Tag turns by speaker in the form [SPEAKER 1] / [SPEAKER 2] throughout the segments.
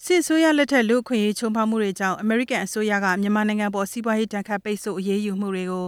[SPEAKER 1] စစ်အစိုးရလက်ထက်လူ့အခွင့်အရေးချိုးဖောက်မှုတွေကြောင့်အမေရိကန်အစိုးရကမြန်မာနိုင်ငံပေါ်စီးပွားရေးတန်ခတ်ပိတ်ဆို့အရေးယူမှုတွေကို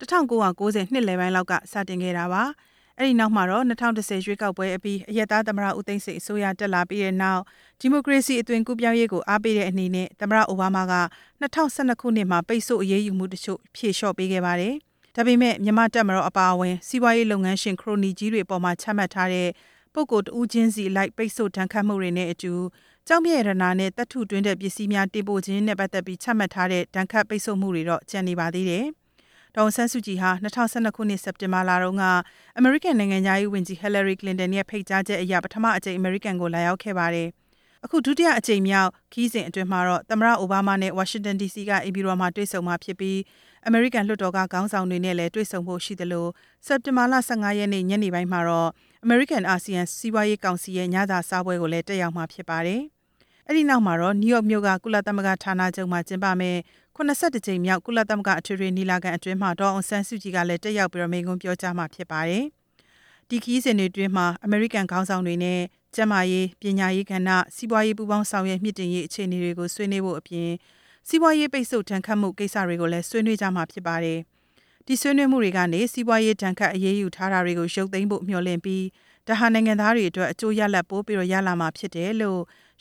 [SPEAKER 1] 1990နှစ်လယ်ပိုင်းလောက်ကစတင်ခဲ့တာပါ။အဲဒီနောက်မှာတော့2010ရွေးကောက်ပွဲအပြီးအရက်သားသမ္မတဦးသိန်းစိန်အစိုးရတက်လာပြီးတဲ့နောက်ဒီမိုကရေစီအသွင်ကူးပြောင်းရေးကိုအားပေးတဲ့အနေနဲ့သမ္မတအိုဘားမားက2012ခုနှစ်မှာပိတ်ဆို့အရေးယူမှုတချို့ဖြေလျှော့ပေးခဲ့ပါတယ်။ဒါပေမဲ့မြန်မာတပ်မတော်အပါအဝင်စီးပွားရေးလုပ်ငန်းရှင်ခရိုနီကြီးတွေပေါ်မှာချမှတ်ထားတဲ့ပုဂ္ဂိုလ်တဦးချင်းစီလိုက်ပိတ်ဆို့တန်ခတ်မှုတွေနဲ့အတူကျောက်မြတ်ရတနာနဲ့တပ်ထုတွင်းတဲ့ပစ္စည်းများတင်ပို့ခြင်းနဲ့ပတ်သက်ပြီးချမှတ်ထားတဲ့ဒဏ်ခတ်ပိတ်ဆို့မှုတွေတော့ကျန်နေပါသေးတယ်။ဒေါ်အောင်ဆန်းစုကြည်ဟာ2012ခုနှစ်စက်တင်ဘာလတုန်းကအမေရိကန်နိုင်ငံသားရေးဝန်ကြီးဟီလာရီကလင်တန်ရဲ့ဖိတ်ကြားချက်အရပထမအကြိမ်အမေရိကန်ကိုလာရောက်ခဲ့ပါတယ်။အခုဒုတိယအကြိမ်မြောက်ခီးစဉ်အတွင်းမှာတော့သမ္မတအိုဘားမားနဲ့ဝါရှင်တန် DC ကအိမ်ဖြူတော်မှာတွေ့ဆုံမှာဖြစ်ပြီးအမေရိကန်လွှတ်တော်ကခေါင်းဆောင်တွေနဲ့လည်းတွေ့ဆုံဖို့ရှိသလိုစက်တင်ဘာလ15ရက်နေ့ညနေပိုင်းမှာတော့အမေရိကန်အာဆီယံစီးပွားရေးကောင်စီရဲ့ညစာစားပွဲကိုလည်းတက်ရောက်မှာဖြစ်ပါတယ်။အဲဒီနောက်မှာတော့နယူးယောက်မြို့ကကုလသမဂ္ဂဌာနချုပ်မှာကျင်းပမယ့်82ကြိမ်မြောက်ကုလသမဂ္ဂအထွေထွေညီလာခံအတွင်းမှာဒေါ်အောင်ဆန်းစုကြည်ကလည်းတက်ရောက်ပြီးမိန့်ခွန်းပြောကြားမှာဖြစ်ပါတယ်။ဒီခီးစဉ်တွေအတွင်းမှာအမေရိကန်ခေါင်းဆောင်တွေနဲ့ကျန်းမာရေးပညာရေးကဏ္ဍစီးပွားရေးပူးပေါင်းဆောင်ရွက်မြင့်တင်ရေးအခြေအနေတွေကိုဆွေးနွေးဖို့အပြင်စီးပွားရေးပိတ်ဆို့တန်ခတ်မှုကိစ္စတွေကိုလည်းဆွေးနွေးကြမှာဖြစ်ပါတယ်။ဒီဆွေးနွေးမှုတွေကနေစီးပွားရေးတန်ခတ်အရေးယူထားတာတွေကိုရုပ်သိမ်းဖို့မျှော်လင့်ပြီးဒါဟာနိုင်ငံသားတွေအတွက်အကျိုးရလဒ်ပိုးပြီးရလာမှာဖြစ်တယ်လို့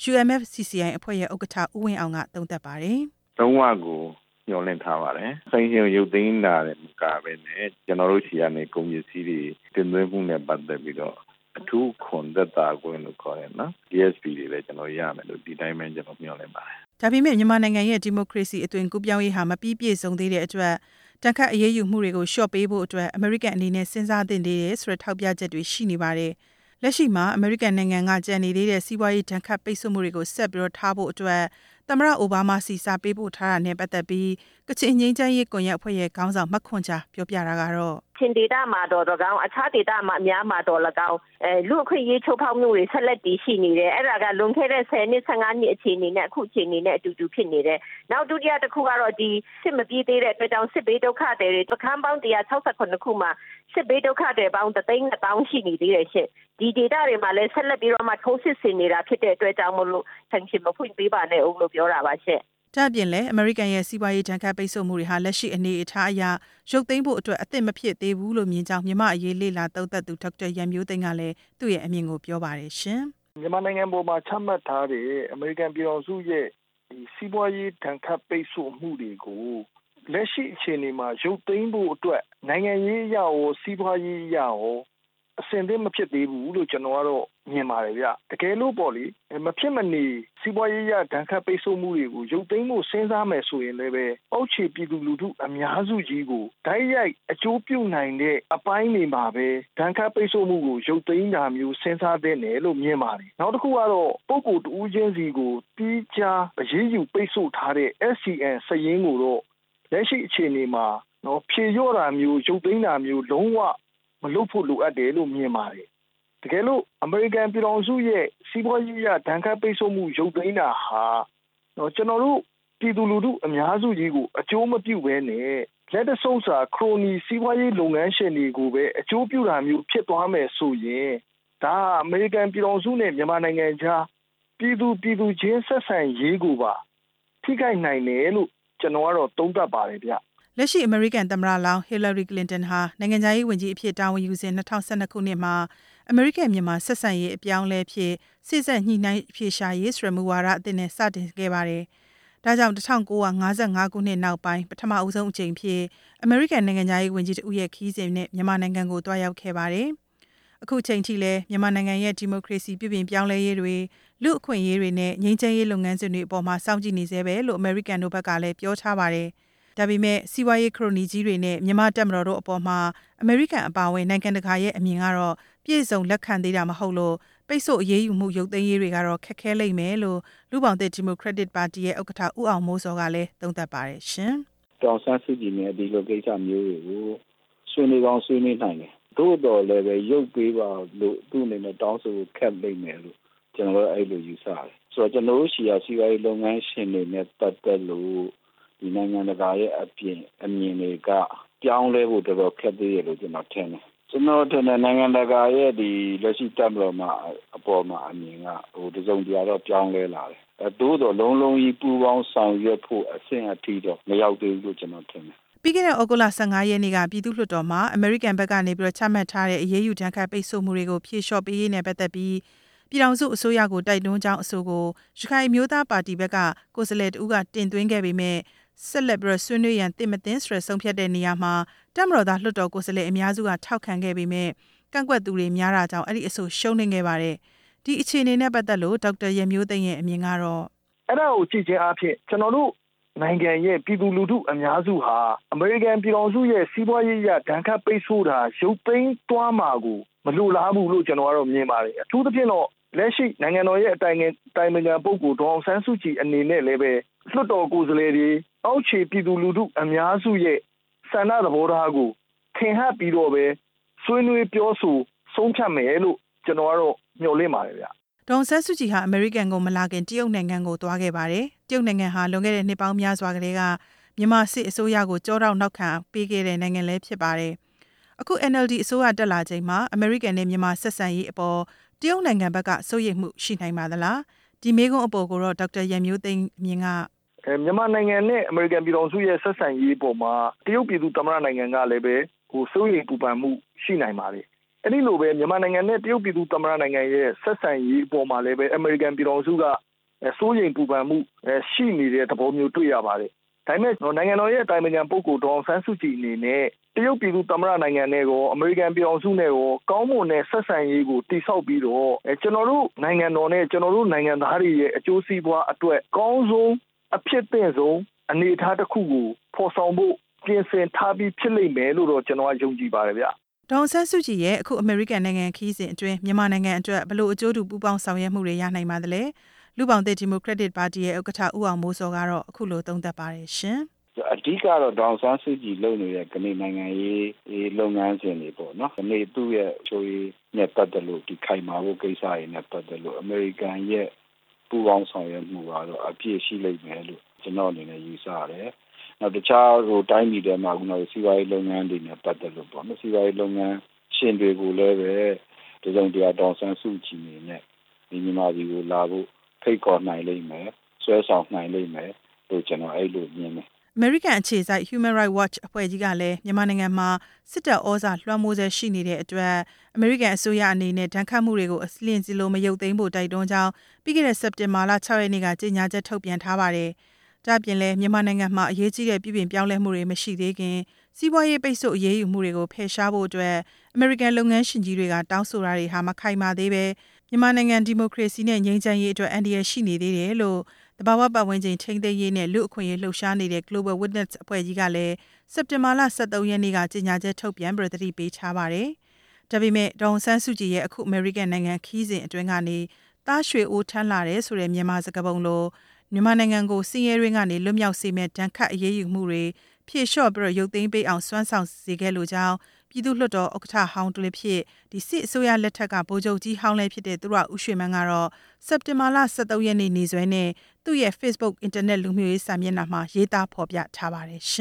[SPEAKER 1] UMFCCI အဖွဲ့ရဲ့ဥက္ကဋ္ဌဦးဝင်းအောင်ကသုံးသပ်ပါတယ်
[SPEAKER 2] ။သုံးဝကိုညှော်လင့်ထားပါတယ်။ဆိုင်ရှင်ရုပ်သိမ်းတာလည်းမကဘဲနဲ့ကျွန်တော်တို့ရှိရနေကုန်ပစ္စည်းတွေတင်သွင်းမှုနဲ့ပတ်သက်ပြီးတော့အထူးခွန်သက်သာခွင့်လို့ခေါ်တယ်နော် DSP တွေလည်းကျွန်တော်ရမယ်လို့ဒီတိုင်းပဲကျွန်တော်မျှော်လင့်ပါတယ်
[SPEAKER 1] ။ဒါပေမဲ့မြန်မာနိုင်ငံရဲ့ဒီမိုကရေစီအသွင်ကူးပြောင်းရေးဟာမပြီးပြည့်စုံသေးတဲ့အတွက်တန်ခတ်အရေးယူမှုတွေကိုလျှော့ပေးဖို့အတွက်အမေရိကန်အနေနဲ့စဉ်းစားသင့်သေးတယ်ဆိုတဲ့ထောက်ပြချက်တွေရှိနေပါတယ်။လက်ရှိမှာအမေရိကန်နိုင်ငံကကြံနေသေးတဲ့စီးပွားရေးတန်ခတ်ပိတ်ဆို့မှုတွေကိုဆက်ပြီးထားဖို့အတွက်သမ္မတအိုဘားမားစီစာပေးပို့ထားတာနဲ့ပတ်သက်ပြီးကချင်ငြိမ်းချမ်းရေးကွန်ရက်အဖွဲ့ရဲ့ခေါင်းဆောင်မခွန်ချာပြောပြတာကတော့
[SPEAKER 3] ချင်းဒေတာမှာတော့၎င်းအခြားဒေတာမှာအများမှာတော့၎င်းလူအခွင့်အရေးချိုးဖောက်မှုတွေဆက်လက်တည်ရှိနေတယ်အဲ့ဒါကလွန်ခဲ့တဲ့10နှစ်15နှစ်အခြေအနေနဲ့အခုအခြေအနေနဲ့အတူတူဖြစ်နေတယ်နောက်ဒုတိယတစ်ခုကတော့ဒီစစ်မပြေးသေးတဲ့အတွက်ကြောင့်စစ်ဘေးဒုက္ခတွေပခန်းပေါင်း168ခုမှာစစ်ဘေးဒုက္ခတွေပေါင်း3,000ရှိနေသေးတယ်ရှင့်ဒီဒေတာတွေမှာလည်းဆက်လက်ပြီးတော့မှထိုးစစ်ဆင်နေတာဖြစ်တဲ့အတွက်ကြောင့်မလို့ဆန်ရှင်မဖွင့်ပေးပါနဲ့ဦးလို့ပြောတာပါရှင့်
[SPEAKER 1] ။ဒါ့အပြင်လည်းအမေရိကန်ရဲ့စီးပွားရေးတန်ခတ်ပိတ်ဆို့မှုတွေဟာလက်ရှိအနေအထားအရရုပ်သိမ်းဖို့အတွက်အသင့်မဖြစ်သေးဘူးလို့မြင်ကြောင်းမြန်မာအရေးလေ့လာသုံးသပ်သူဒေါက်တာရန်မျိုးသိန်းကလည်းသူ့ရဲ့အမြင်ကိုပြောပါတယ်ရှင်
[SPEAKER 4] ။မြန်မာနိုင်ငံပေါ်မှာချမှတ်ထားတဲ့အမေရိကန်ပြည်ထောင်စုရဲ့ဒီစီးပွားရေးတန်ခတ်ပိတ်ဆို့မှုတွေကိုလက်ရှိအခြေအနေမှာရုပ်သိမ်းဖို့အတွက်နိုင်ငံရေးအရရောစီးပွားရေးအရရောအဆင်သင့်မဖြစ်သေးဘူးလို့ကျွန်တော်ကတော့မြင်ပါတယ်ဗျတကယ်လို့ပေါ့လေမဖြစ်မနေစီးပွားရေးရဒဏ်ခတ်ပိတ်ဆို့မှုတွေကိုရုပ်သိမ်းဖို့စဉ်းစားမယ်ဆိုရင်လည်းပဲအောက်ခြေပြည်သူလူထုအများစုကြီးကိုဓာတ်ရိုက်အကျိုးပြုနိုင်တဲ့အပိုင်းတွေမှာပဲဒဏ်ခတ်ပိတ်ဆို့မှုကိုရုပ်သိမ်းတာမျိုးစဉ်းစားသင့်တယ်လို့မြင်ပါတယ်နောက်တစ်ခုကတော့ပုဂ္ဂိုလ်တဦးချင်းစီကိုတီးခြားအရေးယူပိတ်ဆို့ထားတဲ့ SCN စည်ရင်းကိုတော့လက်ရှိအခြေအနေမှာဖြေလျော့တာမျိုးရုပ်သိမ်းတာမျိုးလုံးဝမလုပ်ဖို့လိုအပ်တယ်လို့မြင်ပါတယ်တကယ်လို့အမေရိကန်ပြည်ထောင်စုရဲ့စီးပွားရေးရဒဏ်ခတ်ပိတ်ဆို့မှုရုပ်သိမ်းတာဟာကျွန်တော်တို့ပြည်သူလူထုအများစုကြီးကိုအကျိုးမပြုဘဲနဲ့လက်တဆုပ်စာခရိုနီစီးပွားရေးလုပ်ငန်းရှင်တွေကိုပဲအကျိုးပြုတာမျိုးဖြစ်သွားမယ်ဆိုရင်ဒါအမေရိကန်ပြည်ထောင်စုနဲ့မြန်မာနိုင်ငံကြားပြည်သူချင်းဆက်ဆံရေးကိုပါထိခိုက်နိုင်တယ်လို့ကျွန်တော်ကတော့သုံးသပ်ပါတယ်ဗျ
[SPEAKER 1] လက်ရှိအမေရိကန်သမ္မတလောင်းဟီလာရီကလင်တန်ဟာနိုင်ငံခြားရေးဝန်ကြီးအဖြစ်တာဝန်ယူစဉ်2012ခုနှစ်မှာအမေရိကန်မြန်မာဆက်ဆံရေးအပြောင်းလဲဖြစ်စစ်ဆက်ညှိနှိုင်းဖြေရှာရေးဆိုတဲ့မူဝါဒအသစ်နဲ့စတင်ခဲ့ပါတယ်။ဒါကြောင့်1955ခုနှစ်နောက်ပိုင်းပထမအဦးဆုံးအကြိမ်ဖြစ်အမေရိကန်နိုင်ငံခြားရေးဝန်ကြီးတဦးရဲ့ခီးစဉ်နဲ့မြန်မာနိုင်ငံကိုတွားရောက်ခဲ့ပါတယ်။အခုချိန်ထိလည်းမြန်မာနိုင်ငံရဲ့ဒီမိုကရေစီပြုပြင်ပြောင်းလဲရေးတွေလူ့အခွင့်အရေးတွေနဲ့ငြိမ်းချမ်းရေးလုပ်ငန်းစဉ်တွေအပေါ်မှာစောင့်ကြည့်နေသေးပဲလို့အမေရိကန်တို့ဘက်ကလည်းပြောထားပါတယ်။ဒါပေမဲ့စီးပွားရေးခရိုနီကြီးတွေနဲ့မြန်မာတပ်မတော်တို့အပေါ်မှာအမေရိကန်အပါအဝင်နိုင်ငံတကာရဲ့အမြင်ကတော့ပြည့်စုံလက်ခံသေးတာမဟုတ်လို့ပိတ်ဆို့အရေးယူမှုရုပ်သိမ်းရေးတွေကတော့ခက်ခဲလိမ့်မယ်လို့လူ့ဘောင်သစ်ဒီမိုကရက်တစ်ပါတီရဲ့ဥက္ကဋ္ဌဦးအောင်မိုးစောကလည်းသုံးသပ်ပါတယ်ရှင်
[SPEAKER 5] ။တောင်ဆန်းစုကြည်နဲ့ဒီလိုကိစ္စမျိုးတွေကိုဆွေးနွေးကောင်းဆွေးနွေးနိုင်တယ်။သို့တော်လည်းပဲရုပ်ပေးပါလို့သူ့အနေနဲ့တောင်းဆိုခက်လိမ့်မယ်လို့ကျွန်တော်အဲ့လိုယူဆတယ်။ဆိုတော့ကျွန်တော်တို့စီယာစီဝါရေးလုပ်ငန်းရှင်တွေနဲ့ပတ်သက်လို့ဒီနိုင်ငံတကာရဲ့အမြင်တွေကပြောင်းလဲဖို့တော်တော်ခက်သေးတယ်လို့ကျွန်တော်ထင်တယ်ကျွန်တော်ထင်တယ်နိုင်ငံတကာရဲ့ဒီလက်ရှိတပ်မတော်မှာအပေါ်မှာအမြင်ကတစုံတရာတော့ပြောင်းလဲလာတယ်သို့တော့လုံးလုံးကြီးပူပေါင်းဆောင်ရွက်ဖို့အဆင့်အထိတော့မရောက်သေးဘူးလို့ကျွန်တော်ထင်တယ်
[SPEAKER 1] ပြီးခဲ့တဲ့ဩဂုတ်လ15ရက်နေ့ကပြည်သူ့လွှတ်တော်မှာအမေရိကန်ဘက်ကနေပြီးတော့ချမှတ်ထားတဲ့အရေးယူဒဏ်ခတ်ပိတ်ဆို့မှုတွေကိုဖြေလျှော့ပေးရေးနဲ့ပတ်သက်ပြီးပြည်ထောင်စုအစိုးရကိုတိုက်တွန်းကြောင်းအဆိုကိုရခိုင်မျိုးသားပါတီဘက်ကကိုယ်စားလှယ်တဦးကတင်သွင်းခဲ့ပေမဲ့ဆက်လက်ပြီးဆွေးနွေးရန်တည်မတင်ဆိုတဲ့ဆုံးဖြတ်တဲ့နေရာမှာတပ်မတော်သားလွှတ်တော်ကိုယ်စားလှယ်အများစုကထောက်ခံခဲ့ပေမဲ့ကန့်ကွက်သူတွေများတာကြောင့်အဲ့ဒီအဆိုရှုံးနေခဲ့ပါတယ်ဒီအခြေအနေနဲ့ပတ်သက်လို့ဒေါက်တာရမျိုးသိန်းရဲ့အမြင်ကတော့
[SPEAKER 4] အဲ့ဒါကိုကြည့်ခြင်းအဖြစ်ကျွန်တော်တို့နိုင်ငံရဲ့ပြည်သူလူထုအများစုဟာအမေရိကန်ပြည်ထောင်စုရဲ့စီးပွားရေးအရဒဏ်ခတ်ပိတ်ဆို့တာရုပ်သိမ်းသွားမှာကိုမလိုလားဘူးလို့ကျွန်တော်ကတော့မြင်ပါတယ်အထူးသဖြင့်တော့လက်ရှိနိုင်ငံတော်ရဲ့အတိုင်ပင်ခံပုဂ္ဂိုလ်ဒေါအောင်ဆန်းစုကြည်အနေနဲ့လည်းပဲလွှတ်တော်ကိုယ်စားလှယ်တွေအောက်ခြေပြည်သူလူထုအများစုရဲ့ဆန္ဒသဘောထားကိုထင်ဟပ်ပြီးတော့ပဲဆွေးနွေးပြောဆိုဆုံးဖြတ်မယ်လို့ကျွန်တော်ကတော့မျှော်လင့်ပါတယ်ဗျ
[SPEAKER 1] ဒေါအောင်ဆန်းစုကြည်ဟာအမေရိကန်ကိုမလာခင်တရုတ်နိုင်ငံကိုသွားခဲ့ပါတယ်တရုတ်နိုင်ငံဟာလွန်ခဲ့တဲ့နှစ်ပေါင်းများစွာကတည်းကမြန်မာစစ်အစိုးရကိုကြောတောက်နောက်ခံပေးခဲ့တဲ့နိုင်ငံလည်းဖြစ်ပါတယ်အခု NLD အစိုးရတက်လာချိန်မှာအမေရိကန်နဲ့မြန်မာဆက်ဆံရေးအပေါ်တရုတ်နိုင်ငံဘက်ကစိုးရိမ်မှုရှိနိုင်ပါသလားဒီမေးခွန်းအပေါ်ကိုတော့ဒေါက်တာရန်မျိုးသိန်းအမြင်က
[SPEAKER 4] မြန်မာနိုင်ငံနဲ့အမေရိကန်ပြည်ထောင်စုရဲ့ဆက်ဆံရေးပေါ်မှာတရုတ်ပြည်သူသမ္မတနိုင်ငံကလည်းပဲစိုးရိမ်ပူပန်မှုရှိနိုင်ပါတယ်အဲ့ဒီလိုပဲမြန်မာနိုင်ငံနဲ့တရုတ်ပြည်သူသမ္မတနိုင်ငံရဲ့ဆက်ဆံရေးပေါ်မှာလည်းပဲအမေရိကန်ပြည်ထောင်စုကစိုးရိမ်ပူပန်မှုရှိနေတဲ့သဘောမျိုးတွေ့ရပါတယ်ဒါပေမဲ့နိုင်ငံတော်ရဲ့အတိုင်ပင်ခံပုဂ္ဂိုလ်ဒေါအောင်ဆန်းစုကြည်အနေနဲ့တရုတ်ပြည်သူသမ္မတနိုင်ငံနဲ့ရောအမေရိကန်ပြည်ထောင်စုနဲ့ရောကောင်းမွန်တဲ့ဆက်ဆံရေးကိုတည်ဆောက်ပြီးတော့ကျွန်တော်တို့နိုင်ငံတော်နဲ့ကျွန်တော်တို့နိုင်ငံသားတွေရဲ့အကျိုးစီးပွားအတွက်ကောင်းဆုံးအဖြစ်သင့်ဆုံးအနေအထားတစ်ခုကိုဖော်ဆောင်ဖို့ပြင်ဆင်ထားပြီးဖြစ်လိမ့်မယ်လို့တော့ကျွန်တော်ယုံကြည်ပါတယ်ဗျ
[SPEAKER 1] ဒေါအောင်ဆန်းစုကြည်ရဲ့အခုအမေရိကန်နိုင်ငံခရီးစဉ်အတွင်းမြန်မာနိုင်ငံအတွက်ဘလို့အကျိုးတူပူးပေါင်းဆောင်ရွက်မှုတွေရနိုင်ပါသလဲလူပောင်သစ်ဒီမိုကရက်တစ်ပါတီရဲ့ဥက္ကဋ္ဌဦးအောင်မိုးစောကတော့အခုလိုသုံးသပ်ပါတယ်ရှင်
[SPEAKER 5] အဓိကတော့ဒေါအောင်ဆန်းစုကြည်လုပ်နေတဲ့ကနေနိုင်ငံရေးလုပ်ငန်းစဉ်တွေပေါ့နော်ကနေသူ့ရဲ့ချိုးရေးနဲ့ပတ်သက်လို့ဒီခိုင်မာဖို့ကိစ္စတွေနဲ့ပတ်သက်လို့အမေရိကန်ရဲ့ပူးပေါင်းဆောင်ရွက်မှုကတော့အပြည့်ရှိလိမ့်မယ်လို့ကျွန်တော်အနေနဲ့ယူဆရတယ်နောက်တခြားတိုင်းပြည်တွေမှာကတော့စီးပွားရေးလုပ်ငန်းတွေနဲ့ပတ်သက်လို့ပေါ့နော်စီးပွားရေးလုပ်ငန်းရှင်တွေကိုလည်းပဲဒီလိုတရားဒေါအောင်ဆန်းစုကြည်နဲ့ဒီမြန်မာပြည်ကိုလာဖို့ဖိတ်ခေါ်နိုင်လိမ့်မယ်ဆွဲဆောင်နိုင်လိမ့်မယ်လို့ကျွန်တော်အဲ့လိုမြင်တယ်
[SPEAKER 1] အမေရိကန်အခြေစိုက် Human Rights Watch အဖွဲ့ကြီးကလည်းမြန်မာနိုင်ငံမှာစစ်တပ်ဩဇာလွှမ်းမိုးဆဲရှိနေတဲ့အတွက်အမေရိကန်အစိုးရအနေနဲ့ဒဏ်ခတ်မှုတွေကိုအလျင်စီလိုမရုပ်သိမ်းဖို့တိုက်တွန်းကြောင်းပြီးခဲ့တဲ့စက်တင်ဘာလ6ရက်နေ့ကကြေညာချက်ထုတ်ပြန်ထားပါတယ်။ဒါ့အပြင်လည်းမြန်မာနိုင်ငံမှာအရေးကြီးတဲ့ပြည်ပပြောင်းလဲမှုတွေမရှိသေးခင်စီးပွားရေးပိတ်ဆို့အရေးယူမှုတွေကိုဖယ်ရှားဖို့အတွက်အမေရိကန်လုပ်ငန်းရှင်ကြီးတွေကတောင်းဆိုတာတွေဟာမခိုင်မာသေးပဲမြန်မာနိုင်ငံဒီမိုကရေစီနဲ့ငြိမ်းချမ်းရေးအတွက်အန္တရာယ်ရှိနေသေးတယ်လို့တဘာဝပတ်ဝန်းကျင်ထိန်းသိမ်းရေးနဲ့လူ့အခွင့်အရေးလှုပ်ရှားနေတဲ့ Global Witness အဖွဲ့ကြီးကလည်းစက်တင်ဘာလ23ရက်နေ့ကကြေညာချက်ထုတ်ပြန်ပြီးသတိပေးထားပါတယ်။ဒါပေမဲ့ဒေါအောင်ဆန်းစုကြည်ရဲ့အခုအမေရိကန်နိုင်ငံခီးစဉ်အတွင်းကနေသားရွှေအိုးထမ်းလာတယ်ဆိုတဲ့မြန်မာစကားပုံလိုမြန်မာနိုင်ငံကိုစင်ရဲရင်းကနေလွတ်မြောက်စေမဲ့ဒဏ်ခတ်အရေးယူမှုတွေဖြည့်လျှော့ပြီးရုပ်သိမ်းပေးအောင်စွမ်းဆောင်စေခဲ့လို့ကြောင်းပြည်သူ့လွှတ်တော်ဥက္ကဋ္ဌဟောင်းတလည်းဖြစ်ဒီစစ်အစိုးရလက်ထက်ကဗိုလ်ချုပ်ကြီးဟောင်းလည်းဖြစ်တဲ့သူရဦးရွှေမန်းကတော့စက်တင်ဘာလ23ရက်နေ့နေ့စွဲနဲ့သူ့ရဲ့ Facebook အင်တာနက်လူမှုရေးစာမျက်နှာမှာရေးသားဖော်ပြထားပါတယ်ရှ